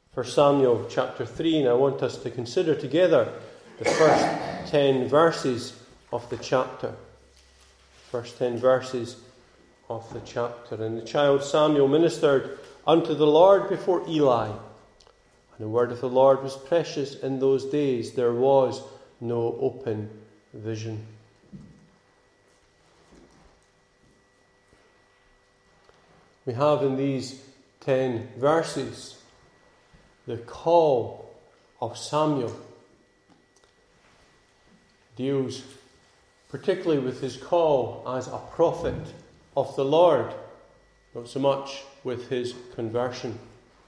1 Samuel chapter 3, and I want us to consider together the first 10 verses of the chapter. First 10 verses of the chapter. And the child Samuel ministered unto the Lord before Eli. And the word of the Lord was precious in those days. There was no open vision. We have in these 10 verses the call of Samuel. Deals particularly with his call as a prophet of the Lord, not so much with his conversion.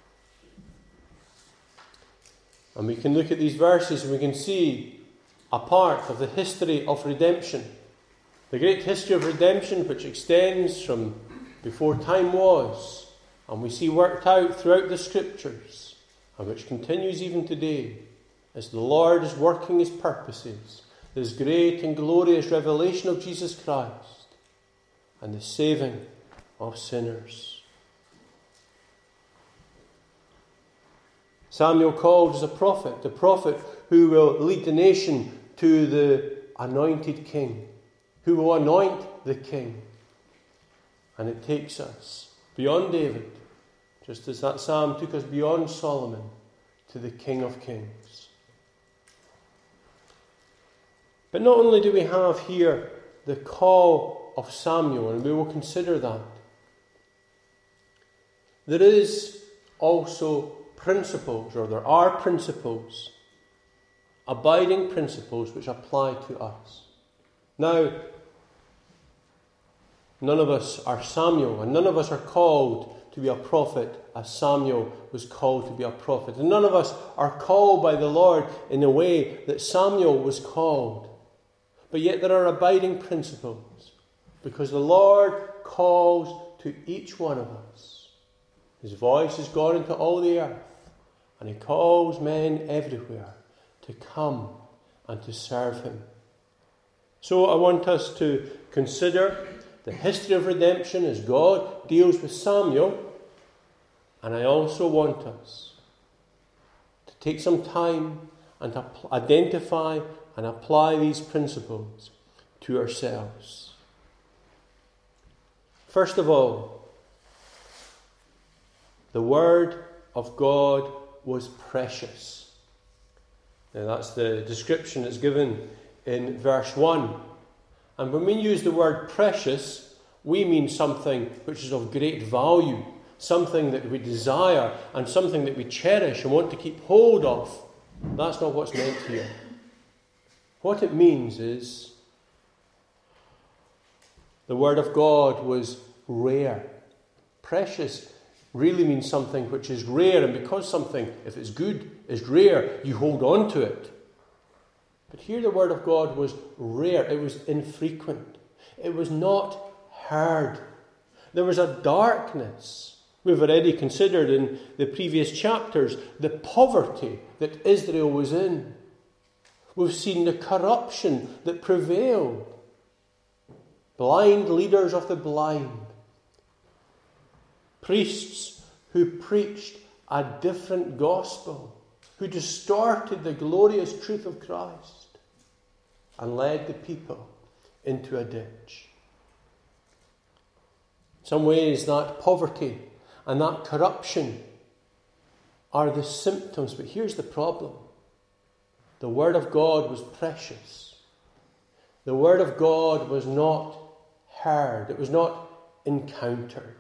And we can look at these verses and we can see a part of the history of redemption. The great history of redemption which extends from before time was, and we see worked out throughout the Scriptures, and which continues even today, as the Lord is working his purposes, this great and glorious revelation of Jesus Christ, and the saving of sinners. Samuel called as a prophet, the prophet who will lead the nation to the anointed king, who will anoint the king. And it takes us beyond David, just as that psalm took us beyond Solomon, to the King of Kings. But not only do we have here the call of Samuel, and we will consider that, there is also principles, or there are principles, abiding principles which apply to us. Now, none of us are Samuel, and none of us are called to be a prophet as Samuel was called to be a prophet. And none of us are called by the Lord in the way that Samuel was called. But yet there are abiding principles, because the Lord calls to each one of us. His voice has gone into all the earth, and he calls men everywhere to come and to serve him. So I want us to consider the history of redemption as God deals with Samuel. And I also want us to take some time and to identify and apply these principles to ourselves. First of all, the Word of God was precious. Now that's the description that's given in verse 1. And when we use the word precious, we mean something which is of great value, something that we desire and something that we cherish and want to keep hold of. That's not what's meant here. What it means is the Word of God was rare. Precious really means something which is rare, and because something, if it's good, is rare, you hold on to it. But here the Word of God was rare. It was infrequent. It was not heard. There was a darkness. We've already considered in the previous chapters the poverty that Israel was in. We've seen the corruption that prevailed. Blind leaders of the blind. Priests who preached a different gospel, who distorted the glorious truth of Christ and led the people into a ditch. In some ways, that poverty and that corruption are the symptoms. But here's the problem. The Word of God was precious. The Word of God was not heard. It was not encountered.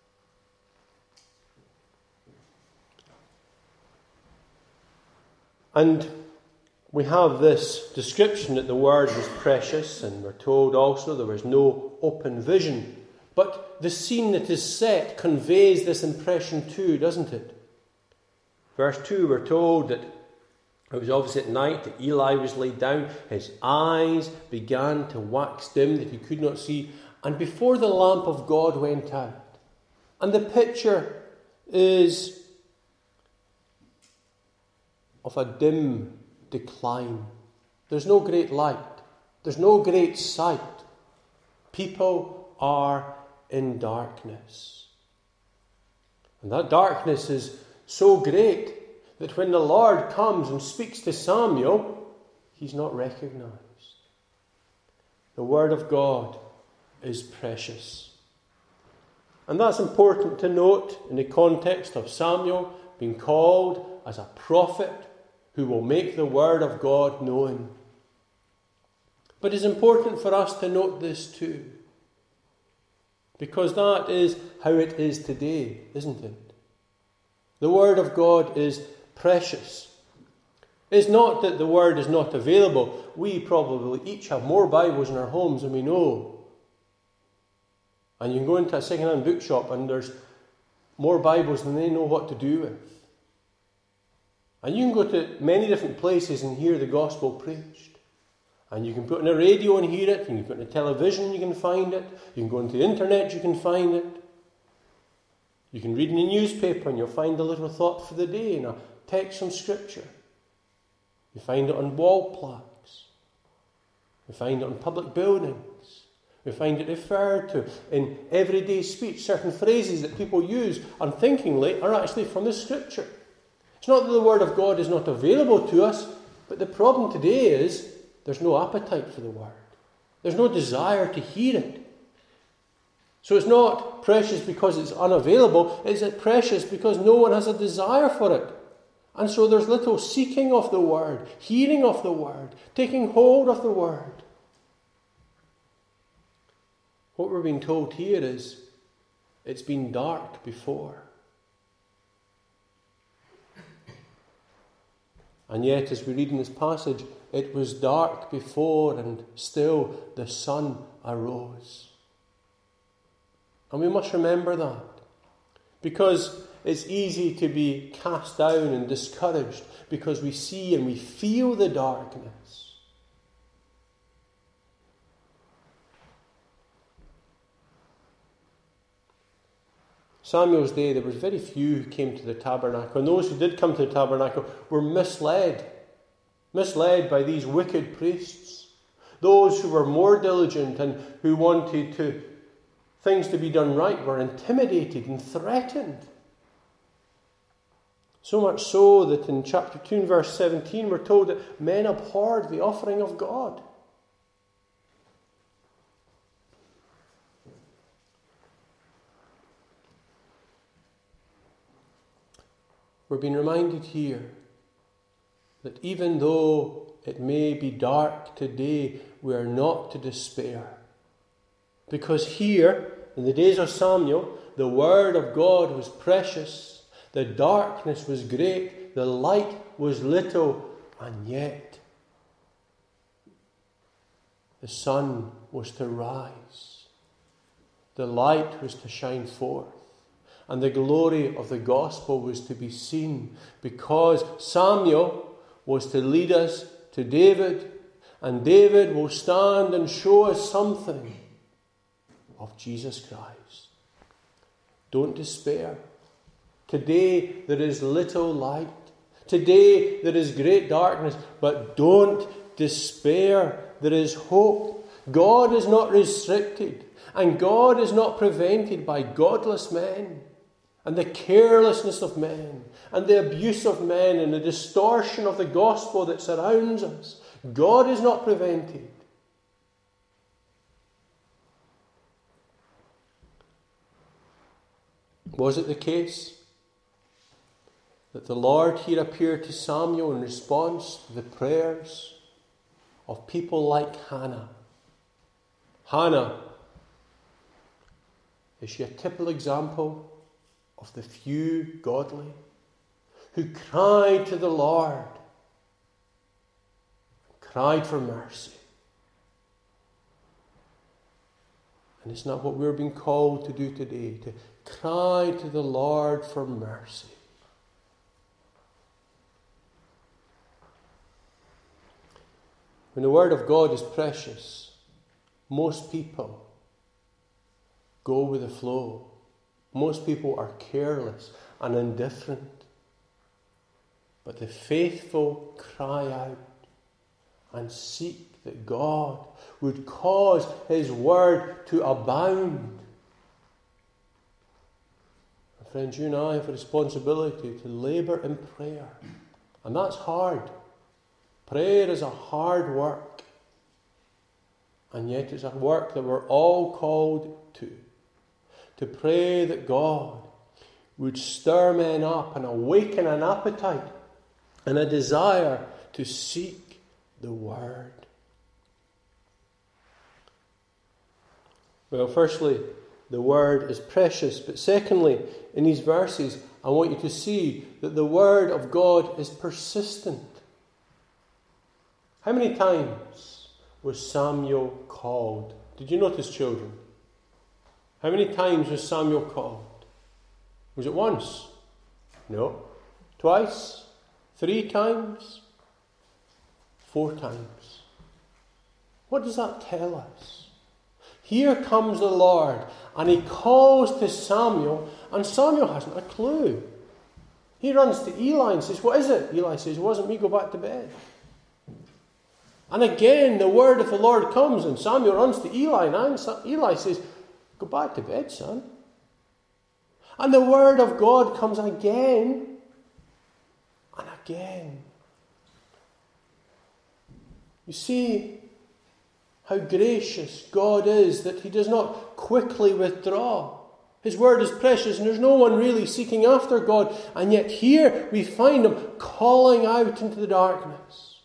And we have this description that the Word was precious, and we're told also there was no open vision. But the scene that is set conveys this impression too, doesn't it? Verse 2, we're told that it was obviously at night that Eli was laid down. His eyes began to wax dim, that he could not see. And before the lamp of God went out. And the picture is of a dim decline. There's no great light. There's no great sight. People are in darkness. And that darkness is so great that when the Lord comes and speaks to Samuel, he's not recognized. The Word of God is precious. And that's important to note in the context of Samuel being called as a prophet who will make the Word of God known. But it's important for us to note this too, because that is how it is today, isn't it? The Word of God is precious. It's not that the Word is not available. We probably each have more Bibles in our homes than we know. And you can go into a second-hand bookshop and there's more Bibles than they know what to do with. And you can go to many different places and hear the gospel preached. And you can put on a radio and hear it. You can put on a television, you can find it. You can go into the internet, you can find it. You can read in the newspaper and you'll find a little thought for the day and a text from Scripture. You find it on wall plaques. You find it on public buildings. You find it referred to in everyday speech. Certain phrases that people use unthinkingly are actually from the Scripture. It's not that the Word of God is not available to us, but the problem today is there's no appetite for the Word. There's no desire to hear it. So it's not precious because it's unavailable. It's precious because no one has a desire for it. And so there's little seeking of the Word, hearing of the Word, taking hold of the Word. What we're being told here is it's been dark before. And yet, as we read in this passage, it was dark before and still the sun arose. And we must remember that. Because it's easy to be cast down and discouraged because we see and we feel the darkness. Samuel's day, there was very few who came to the tabernacle. And those who did come to the tabernacle were misled by these wicked priests. Those who were more diligent and who wanted things to be done right were intimidated and threatened. So much so that in chapter 2 and verse 17 we're told that men abhorred the offering of God. We're being reminded here that even though it may be dark today, we are not to despair. Because here, in the days of Samuel, the Word of God was precious, the darkness was great, the light was little, and yet the sun was to rise. The light was to shine forth. And the glory of the gospel was to be seen, because Samuel was to lead us to David, and David will stand and show us something of Jesus Christ. Don't despair. Today there is little light. Today there is great darkness, but don't despair. There is hope. God is not restricted, and God is not prevented by godless men, and the carelessness of men, and the abuse of men, and the distortion of the gospel that surrounds us. God is not prevented. Was it the case that the Lord here appeared to Samuel in response to the prayers of people like Hannah? Hannah, is she a typical example of the few godly who cried to the Lord, cried for mercy? And it's not what we're being called to do today, to cry to the Lord for mercy. When the Word of God is precious, most people go with the flow. Most people are careless and indifferent. But the faithful cry out and seek that God would cause His Word to abound. friends, you and I have a responsibility to labour in prayer. And that's hard. Prayer is a hard work. And yet it's a work that we're all called to. To pray that God would stir men up and awaken an appetite and a desire to seek the Word. Well, firstly, the Word is precious. But secondly, in these verses, I want you to see that the Word of God is persistent. How many times was Samuel called? Did you notice, children? How many times was Samuel called? Was it once? No. Twice? 3 times? 4 times. What does that tell us? Here comes the Lord, and he calls to Samuel, and Samuel hasn't a clue. He runs to Eli and says, "What is it?" Eli says, "It wasn't me, go back to bed." And again, the word of the Lord comes, and Samuel runs to Eli, and Eli says, "Go back to bed, son." And the word of God comes again and again. You see how gracious God is, that he does not quickly withdraw. His word is precious, and there's no one really seeking after God. And yet here we find him calling out into the darkness.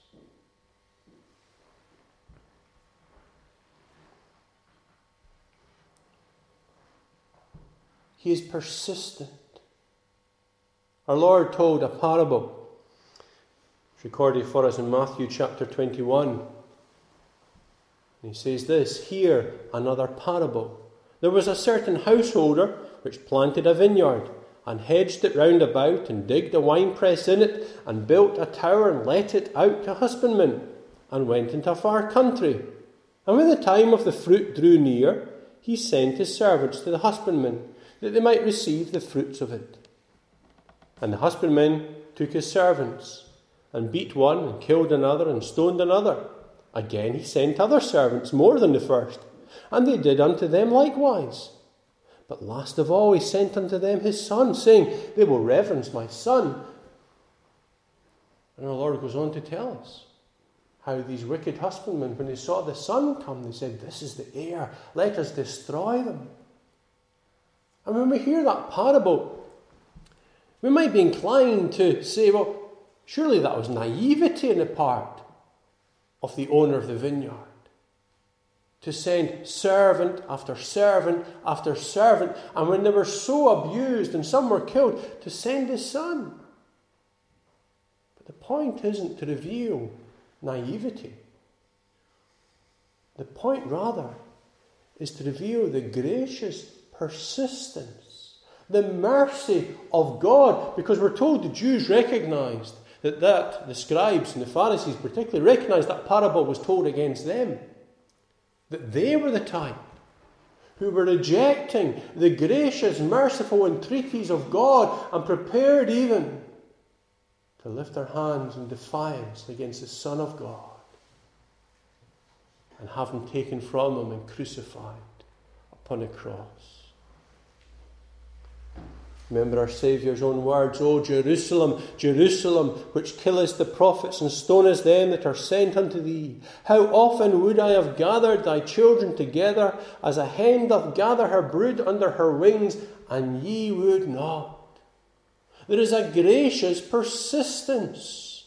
He is persistent. Our Lord told a parable. It's recorded for us in Matthew chapter 21. And he says this, "Hear another parable. There was a certain householder which planted a vineyard, and hedged it round about, and digged a winepress in it, and built a tower, and let it out to husbandmen, and went into a far country. And when the time of the fruit drew near, he sent his servants to the husbandmen, that they might receive the fruits of it. And the husbandmen took his servants, and beat one, and killed another, and stoned another. Again he sent other servants, more than the first, and they did unto them likewise. But last of all he sent unto them his son, saying, They will reverence my son." And our Lord goes on to tell us how these wicked husbandmen, when they saw the son come, they said, "This is the heir, let us destroy them." And when we hear that parable, we might be inclined to say, well, surely that was naivety on the part of the owner of the vineyard, to send servant after servant after servant, and when they were so abused and some were killed, to send his son. But the point isn't to reveal naivety. The point rather is to reveal the gracious persistence, the mercy of God, because we're told the Jews recognised that the scribes and the Pharisees particularly recognised that parable was told against them, that they were the type who were rejecting the gracious, merciful entreaties of God and prepared even to lift their hands in defiance against the Son of God and have him taken from them and crucified upon a cross. Remember our Saviour's own words, "O Jerusalem, Jerusalem, which killest the prophets and stonest them that are sent unto thee. How often would I have gathered thy children together, as a hen doth gather her brood under her wings, and ye would not." There is a gracious persistence.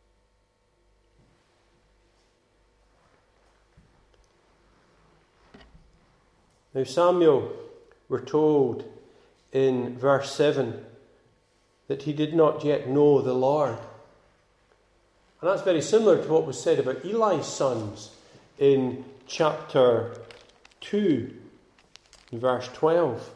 Now Samuel, we're told in verse 7 that he did not yet know the Lord. And that's very similar to what was said about Eli's sons in chapter 2, in verse 12.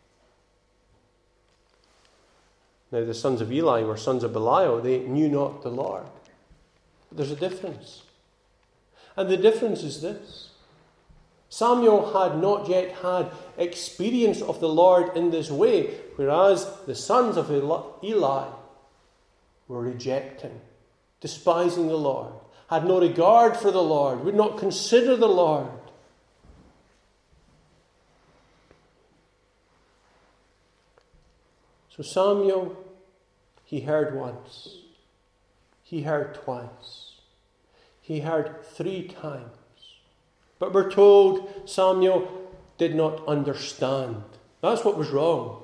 Now the sons of Eli were sons of Belial. They knew not the Lord. But there's a difference. And the difference is this. Samuel had not yet had experience of the Lord in this way, whereas the sons of Eli were rejecting, despising the Lord, had no regard for the Lord, would not consider the Lord. So Samuel, he heard once. He heard twice. He heard 3 times. But we're told Samuel did not understand. That's what was wrong.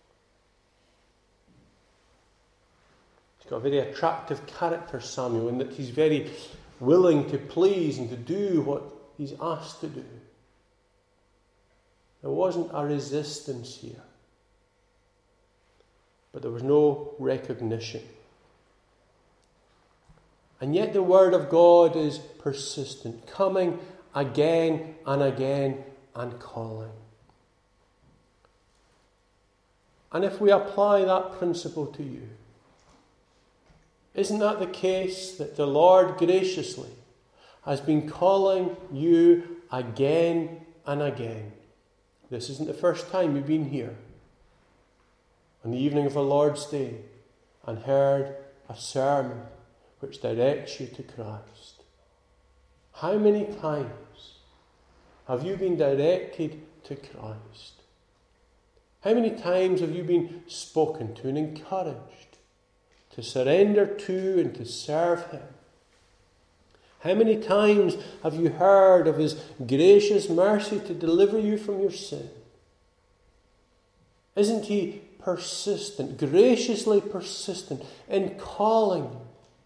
He's got a very attractive character, Samuel, in that he's very willing to please and to do what he's asked to do. There wasn't a resistance here. But there was no recognition. And yet the word of God is persistent, coming again and again and calling. And if we apply that principle to you, isn't that the case that the Lord graciously has been calling you again and again? This isn't the first time you've been here on the evening of the Lord's Day and heard a sermon which directs you to Christ. How many times have you been directed to Christ? How many times have you been spoken to and encouraged to surrender to and to serve Him? How many times have you heard of His gracious mercy to deliver you from your sin? Isn't He persistent, graciously persistent in calling you?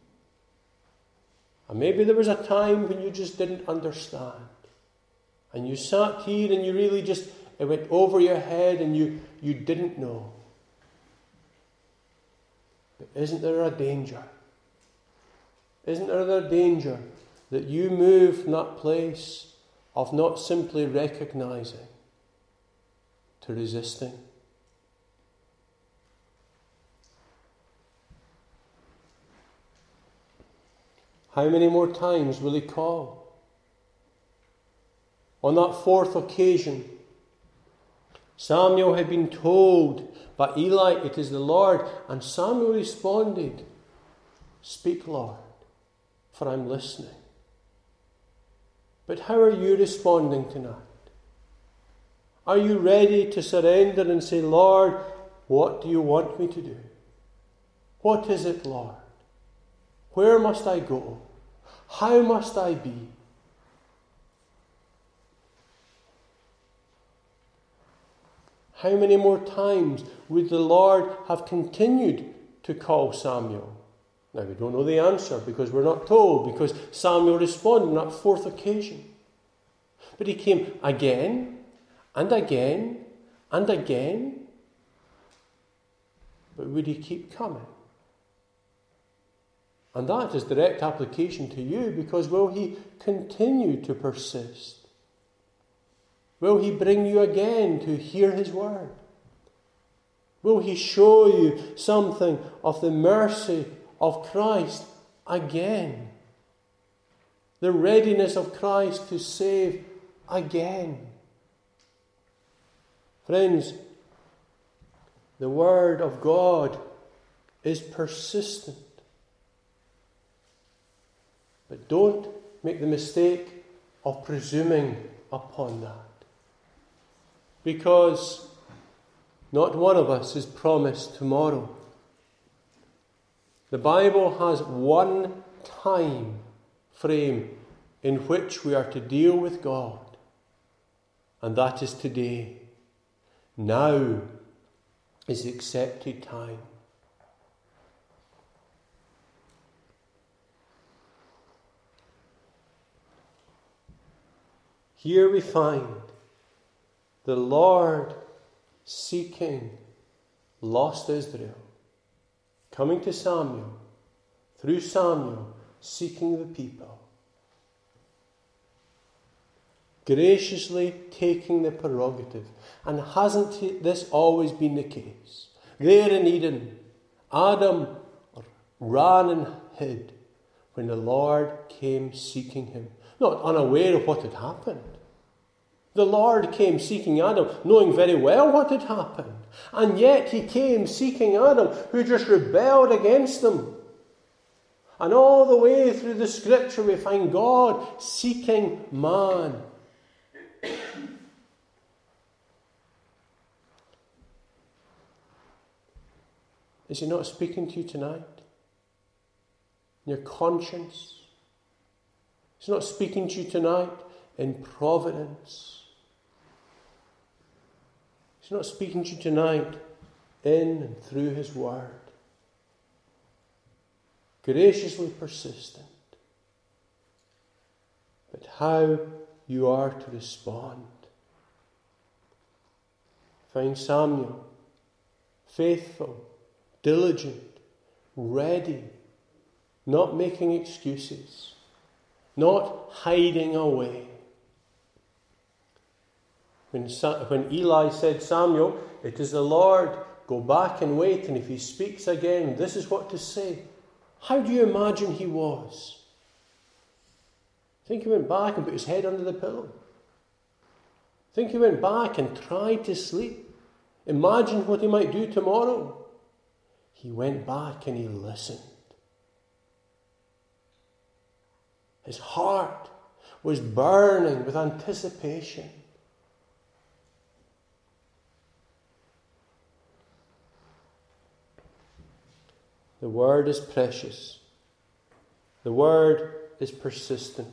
And maybe there was a time when you just didn't understand. And you sat here and you really just, it went over your head and you didn't know. But isn't there a danger? Isn't there a danger that you move from that place of not simply recognizing to resisting? How many more times will He call? On that 4th occasion, Samuel had been told by Eli, "It is the Lord." And Samuel responded, "Speak, Lord, for I'm listening." But how are you responding tonight? Are you ready to surrender and say, "Lord, what do you want me to do? What is it, Lord? Where must I go? How must I be?" How many more times would the Lord have continued to call Samuel? Now, we don't know the answer because we're not told, because Samuel responded on that 4th occasion. But He came again and again and again. But would He keep coming? And that is direct application to you, because will He continue to persist? Will He bring you again to hear His word? Will He show you something of the mercy of Christ again? The readiness of Christ to save again? Friends, the word of God is persistent. But don't make the mistake of presuming upon that. Because not one of us is promised tomorrow. The Bible has one time frame in which we are to deal with God. And that is today. Now is the accepted time. Here we find the Lord seeking lost Israel, coming to Samuel, through Samuel, seeking the people, graciously taking the prerogative. And hasn't this always been the case? There in Eden, Adam ran and hid when the Lord came seeking him, not unaware of what had happened. The Lord came seeking Adam, knowing very well what had happened. And yet He came seeking Adam, who just rebelled against them. And all the way through the Scripture we find God seeking man. Is he not speaking to you tonight? In your conscience? He's not speaking to you tonight in providence. He's not speaking to you tonight in and through his word. Graciously persistent. But how you are to respond. Find Samuel, faithful, diligent, ready, not making excuses, not hiding away. When Eli said, Samuel, it is the Lord, go back and wait, and if he speaks again, this is what to say. How do you imagine he was? Think he went back and put his head under the pillow. Think he went back and tried to sleep. Imagine what he might do tomorrow. He went back and he listened. His heart was burning with anticipation. The word is precious. The word is persistent.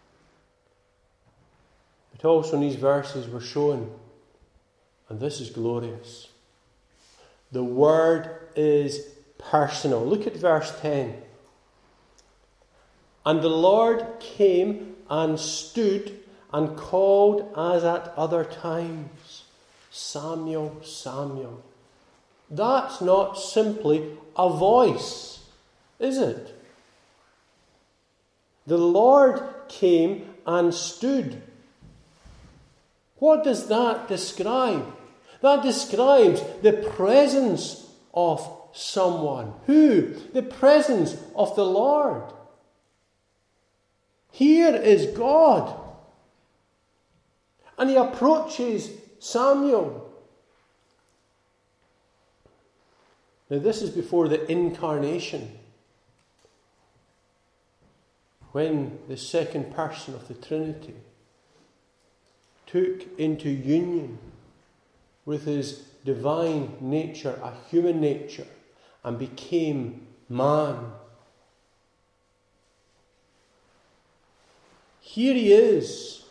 But also in these verses we're shown, and this is glorious, the word is personal. Look at verse 10. And the Lord came and stood and called as at other times, Samuel, Samuel. That's not simply a voice, is it? The Lord came and stood. What does that describe? That describes the presence of someone. Who? The presence of the Lord. Here is God. And he approaches Samuel. Now this is before the incarnation, when the second person of the Trinity took into union with his divine nature, a human nature, and became man. Here he is,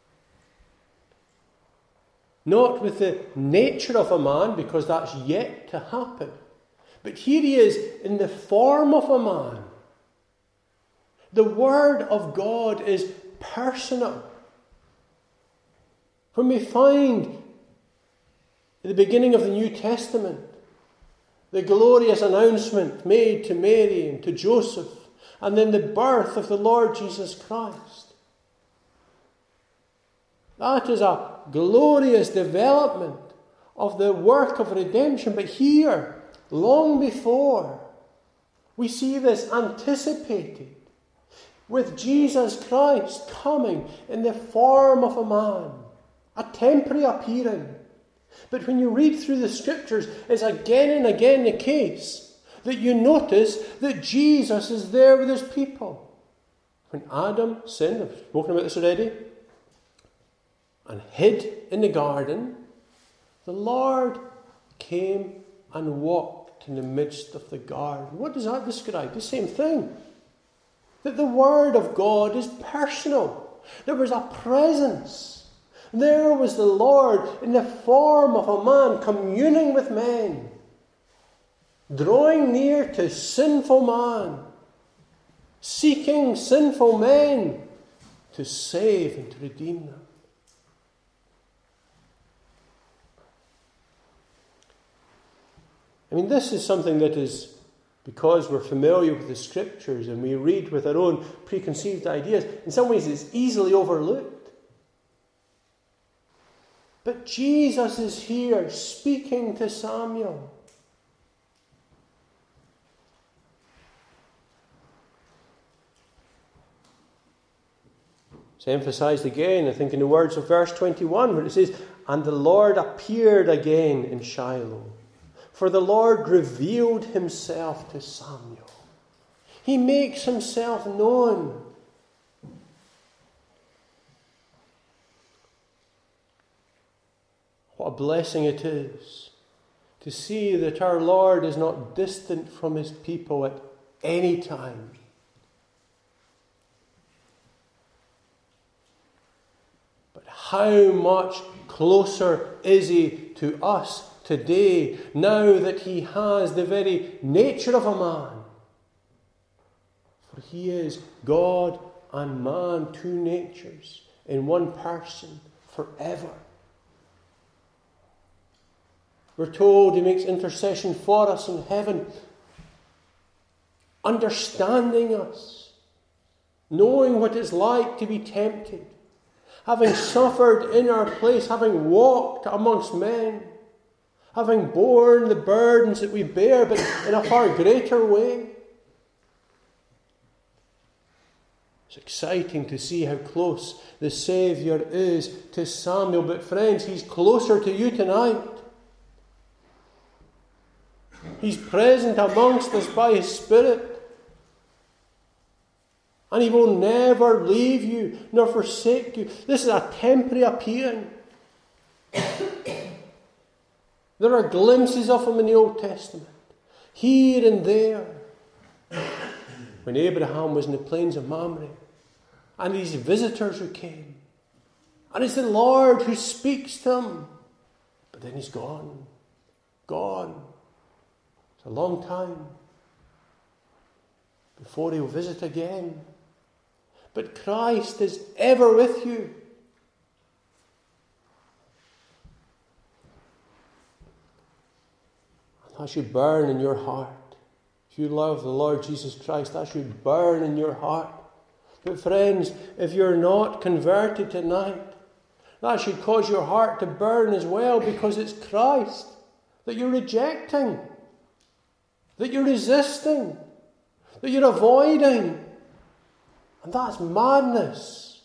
not with the nature of a man, because that's yet to happen, but here he is in the form of a man. The Word of God is personal. When we find at the beginning of the New Testament the glorious announcement made to Mary and to Joseph, and then the birth of the Lord Jesus Christ, that is a glorious development of the work of redemption. But here, long before, we see this anticipated with Jesus Christ coming in the form of a man, a temporary appearing. But when you read through the Scriptures, it's again and again the case that you notice that Jesus is there with his people. When Adam sinned, I've spoken about this already, and hid in the garden, the Lord came and walked in the midst of the garden. What does that describe? The same thing. That the Word of God is personal. There was a presence. There was the Lord in the form of a man communing with men, drawing near to sinful man, seeking sinful men to save and to redeem them. I mean, this is something that is, because we're familiar with the Scriptures and we read with our own preconceived ideas, in some ways it's easily overlooked. But Jesus is here speaking to Samuel. It's emphasized again, I think, in the words of verse 21, where it says, "And the Lord appeared again in Shiloh. For the Lord revealed himself to Samuel." He makes himself known. What a blessing it is to see that our Lord is not distant from his people at any time. But how much closer is he to us today, now that he has the very nature of a man? For he is God and man, two natures in one person forever. We're told he makes intercession for us in heaven, understanding us, knowing what it's like to be tempted, having suffered in our place, having walked amongst men, having borne the burdens that we bear, but in a far greater way. It's exciting to see how close the Saviour is to Samuel. But friends, he's closer to you tonight. He's present amongst us by his Spirit. And he will never leave you nor forsake you. This is a temporary appearing. There are glimpses of him in the Old Testament, here and there. When Abraham was in the plains of Mamre, and these visitors who came, and it's the Lord who speaks to him, but then he's gone. It's a long time before he'll visit again. But Christ is ever with you. And that should burn in your heart. If you love the Lord Jesus Christ, that should burn in your heart. But friends, if you're not converted tonight, that should cause your heart to burn as well, because it's Christ that you're rejecting, that you're resisting, that you're avoiding. And that's madness.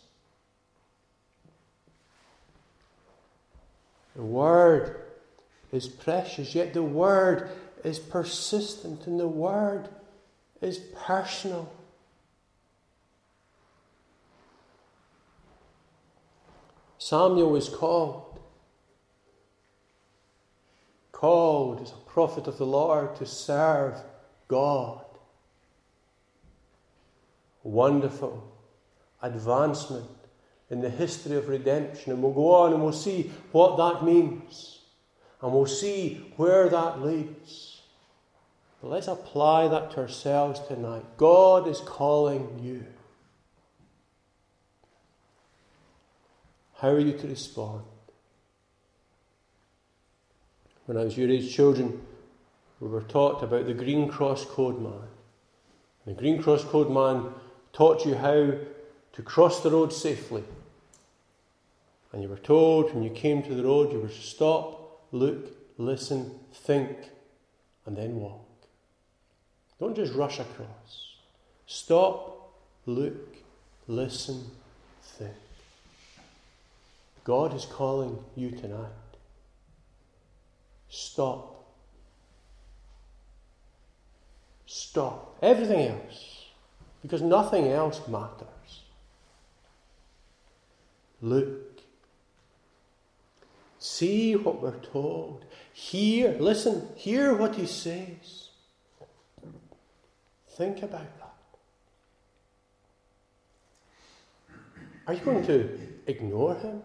The Word is precious, yet the Word is persistent, and the Word is personal. Samuel was called as a prophet of the Lord to serve God. Wonderful advancement in the history of redemption. And we'll go on and we'll see what that means. And we'll see where that leads. But let's apply that to ourselves tonight. God is calling you. How are you to respond? When I was your age children, we were taught about the Green Cross Code Man. The Green Cross Code Man taught you how to cross the road safely. And you were told when you came to the road, you were to stop, look, listen, think, and then walk. Don't just rush across. Stop, look, listen, think. God is calling you tonight. Stop. Stop. Everything else. Because nothing else matters. Look. See what we're told. Hear. Listen. Hear what he says. Think about that. Are you going to ignore him?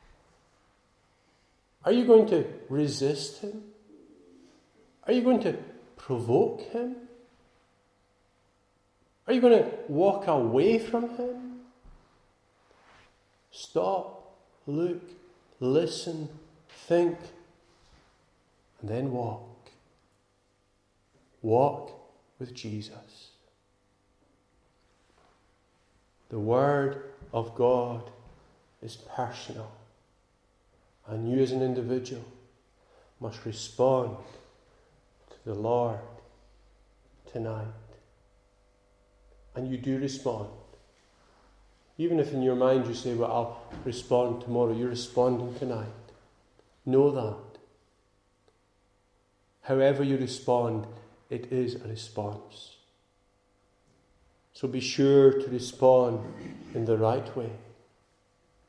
Are you going to resist him? Are you going to provoke him? Are you going to walk away from him? Stop, look, listen, think, and then walk. Walk with Jesus. The Word of God is personal. And you as an individual must respond to the Lord tonight. And you do respond. Even if in your mind you say, well, I'll respond tomorrow, you're responding tonight. Know that. However you respond, it is a response. So be sure to respond in the right way.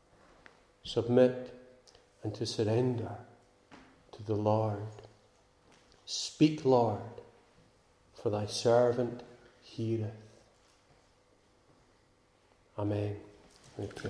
Submit and to surrender to the Lord Speak, Lord, for thy servant heareth. Amen. Thank you.